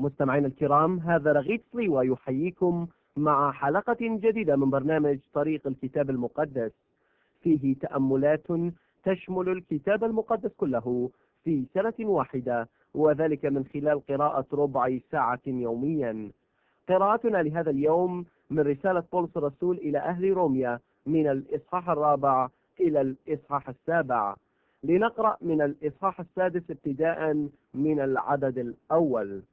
مستمعينا الكرام، هذا رغيد سليوة يحييكم مع حلقة جديدة من برنامج طريق الكتاب المقدس، فيه تأملات تشمل الكتاب المقدس كله في سنة واحدة، وذلك من خلال قراءة ربع ساعة يوميا. قراءتنا لهذا اليوم من رسالة بولس الرسول إلى أهل روميا من الإصحاح 4 إلى الإصحاح 7. لنقرأ من الإصحاح 6 ابتداء من العدد الأول.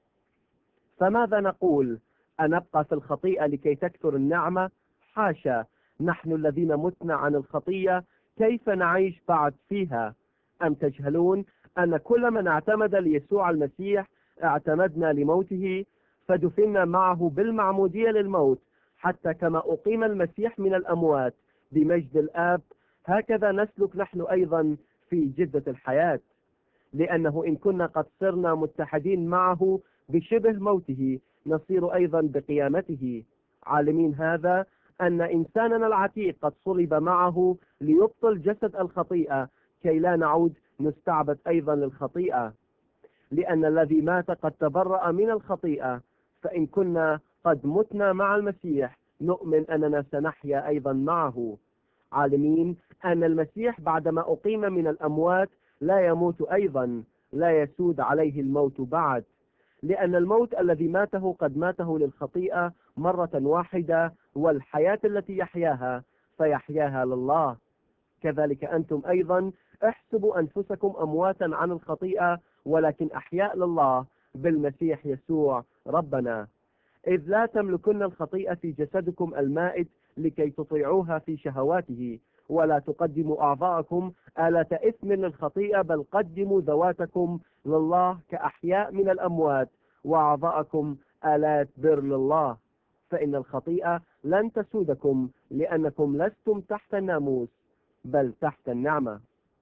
فماذا نقول؟ أنبقى في الخطيئة لكي تكثر النعمة؟ حاشا، نحن الذين متنا عن الخطية كيف نعيش بعد فيها؟ أم تجهلون أن كل من اعتمد ليسوع المسيح اعتمدنا لموته، فدفنا معه بالمعمودية للموت، حتى كما أقيم المسيح من الأموات بمجد الآب، هكذا نسلك نحن أيضا في جدة الحياة. لأنه إن كنا قد صرنا متحدين معه بشبه موته، نصير أيضا بقيامته، عالمين هذا أن إنساننا العتيق قد صلب معه ليبطل جسد الخطيئة، كي لا نعود نستعبد أيضا للخطيئة. لأن الذي مات قد تبرأ من الخطيئة، فإن كنا قد متنا مع المسيح نؤمن أننا سنحيا أيضا معه، عالمين أن المسيح بعدما أقيم من الأموات لا يموت أيضا، لا يسود عليه الموت بعد، لأن الموت الذي ماته قد ماته للخطيئة مرة واحدة، والحياة التي يحياها فيحياها لله. كذلك أنتم أيضا احسبوا أنفسكم أمواتا عن الخطيئة، ولكن أحياء لله بالمسيح يسوع ربنا. إذ لا تملكن الخطيئة في جسدكم المائت لكي تطيعوها في شهواته، ولا تقدموا أعضاءكم آلة إثم للخطيئة، بل قدموا ذواتكم لله كأحياء من الأموات، وأعضاءكم آلات بر لله. فإن الخطيئة لن تسودكم، لأنكم لستم تحت الناموس بل تحت النعمة.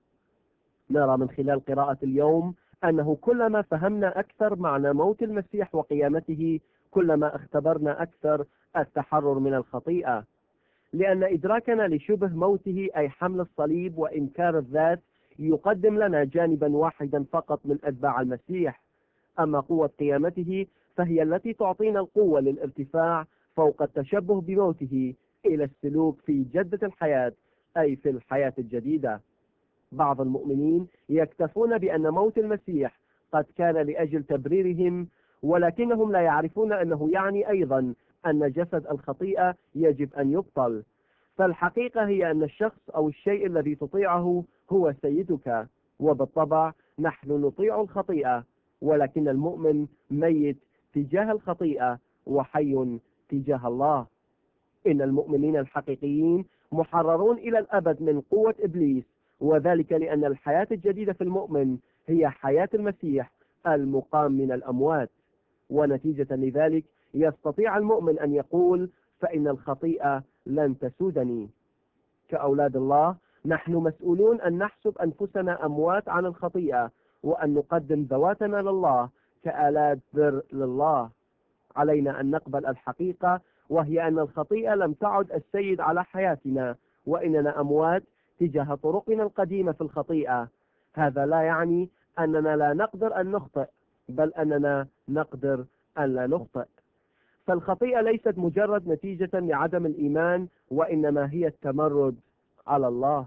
نرى من خلال قراءة اليوم أنه كلما فهمنا أكثر معنى موت المسيح وقيامته، كلما اختبرنا أكثر التحرر من الخطيئة، لأن إدراكنا لشبه موته أي حمل الصليب وإنكار الذات يقدم لنا جانبا واحدا فقط من أتباع المسيح. أما قوة قيامته فهي التي تعطينا القوة للارتفاع فوق التشبه بموته إلى السلوك في جدة الحياة، أي في الحياة الجديدة. بعض المؤمنين يكتفون بأن موت المسيح قد كان لأجل تبريرهم، ولكنهم لا يعرفون أنه يعني أيضا أن جسد الخطيئة يجب أن يبطل. فالحقيقة هي أن الشخص أو الشيء الذي تطيعه هو سيدك، وبالطبع نحن نطيع الخطيئة، ولكن المؤمن ميت تجاه الخطيئة وحي تجاه الله. إن المؤمنين الحقيقيين محررون إلى الأبد من قوة إبليس، وذلك لأن الحياة الجديدة في المؤمن هي حياة المسيح المقام من الأموات. ونتيجة لذلك يستطيع المؤمن أن يقول: فإن الخطيئة لن تسودني. كأولاد الله نحن مسؤولون أن نحسب أنفسنا أموات عن الخطيئة، وأن نقدم ذواتنا لله كآلات بر لله. علينا أن نقبل الحقيقة، وهي أن الخطيئة لم تعد السيد على حياتنا، وإننا أموات تجاه طرقنا القديمة في الخطيئة. هذا لا يعني أننا لا نقدر أن نخطئ، بل أننا نقدر أن لا نخطئ. فالخطيئة ليست مجرد نتيجة لعدم الإيمان، وإنما هي التمرد على الله.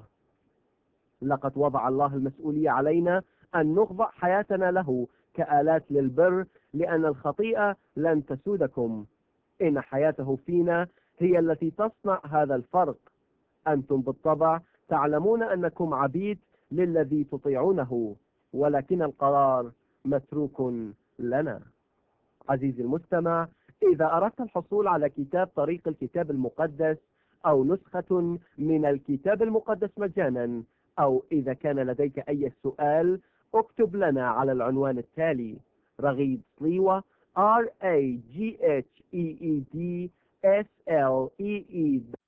لقد وضع الله المسؤولية علينا أن نخضع حياتنا له كآلات للبر، لأن الخطيئة لن تسودكم. إن حياته فينا هي التي تصنع هذا الفرق. أنتم بالطبع تعلمون أنكم عبيد للذي تطيعونه، ولكن القرار متروك لنا. عزيزي المستمع، إذا أردت الحصول على كتاب طريق الكتاب المقدس أو نسخة من الكتاب المقدس مجانا، أو إذا كان لديك أي سؤال، اكتب لنا على العنوان التالي: رغيد سليوة RAGHEED SLEE